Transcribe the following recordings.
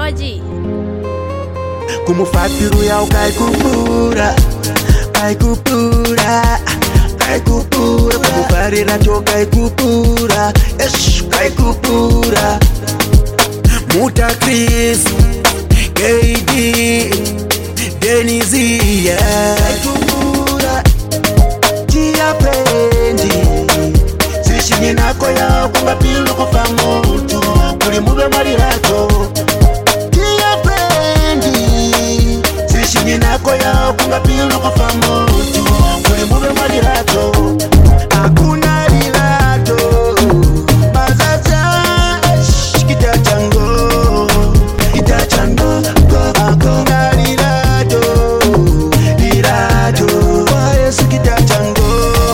emoji. Kumufapiru ya ukaikupura, kaikupura, kaikupura. Kumufarira cho kaikupura, kaikupura. Muta Chris, KD, Denizia, kaikupura. Tia pendi, sishini nako ya kumbapilu kufamutu, kulimube marirato. Nako ya kungapilu kufamutu kulimube malirato hakuna lilato mazaza kitachango hakuna lilato kwa Yesu kitachango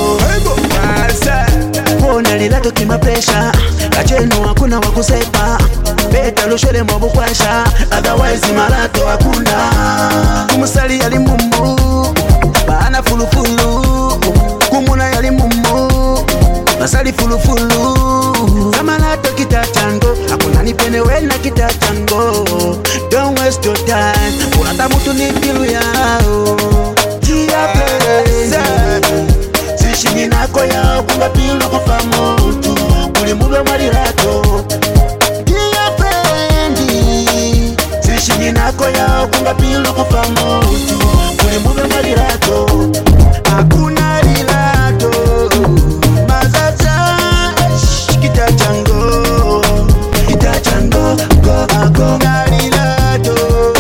kona lilato kima presha kachenu hakuna wakusepa beta lushole mwabukwasha otherwise marato hakuna kumusali yali mumu bana fulufulu kumuna yali mumu basali fulufulu samalato kitachango hakuna nipene wena kitachango don't waste your time kulata mutu ni pilu yao tia pleza sishini nako ya kunga pilu kufamutu kulimube marirato nako ya kungapilu kufamutu kulimube marirato hakuna lilato mazaza kitachango hakuna lilato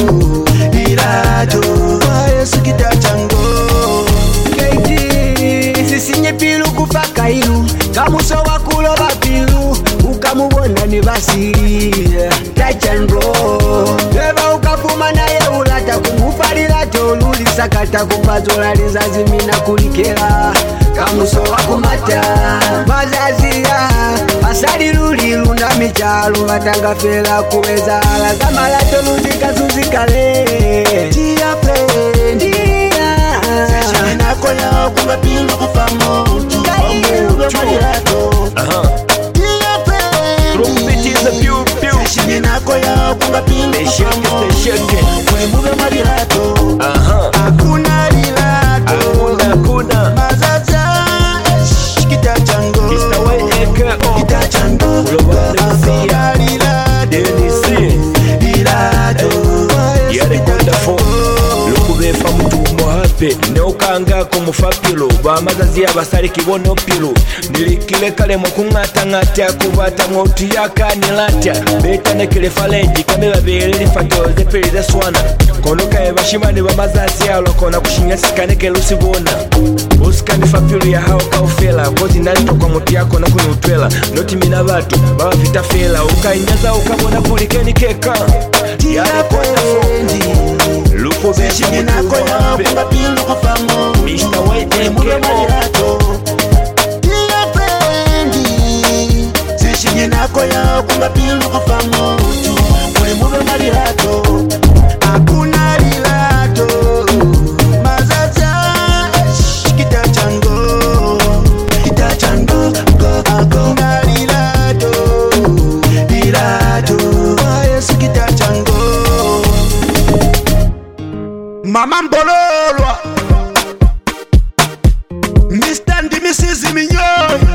kwa Yesu kitachango KD sisinye pilu kufaka ilu kamuso wakuloba pilu ukamubona ni basiri tachango leva ukafuma naye ulata kumufalira toluli sakata kumbazola lizazimina kulikela kamusowa kumata mazazia asali lulilu na michalu batangafela kuweza ala zamalato luzikazuzikale tia prendi sishini nako ya kungapilu kufamutu kumube marirato nako ya kungapilu kulimube marirato hakuna lilato mazaza kitachango hakuna lilato lukubefa mutumbo hape neukanga kumufapilo bamazazi abasali kibono pilo nilikile kale mukungata kubata ngoti yakanilata betanekele falenji kame babeleli fatoze pelize swana konoka ebashimani bamazazi alokona kushinya sikaneke lusibona usikani fapilo ya hao kaufela kozi nalito kwa muti yako na kunutwela noti mina batu baba vita fela ukainyaza ukabona kulikeni keka yale kwa fendi luko sishini nako ya kungapilu kufamutu Mr. White kulimube marirato tia prendi sishini nako ya kungapilu kufamutu kulimube marirato hakuna lilato mazaza kitachango hakuna lilato kwa Yesu kitachango Mama Mbololwa Mr. and Mrs. Minyo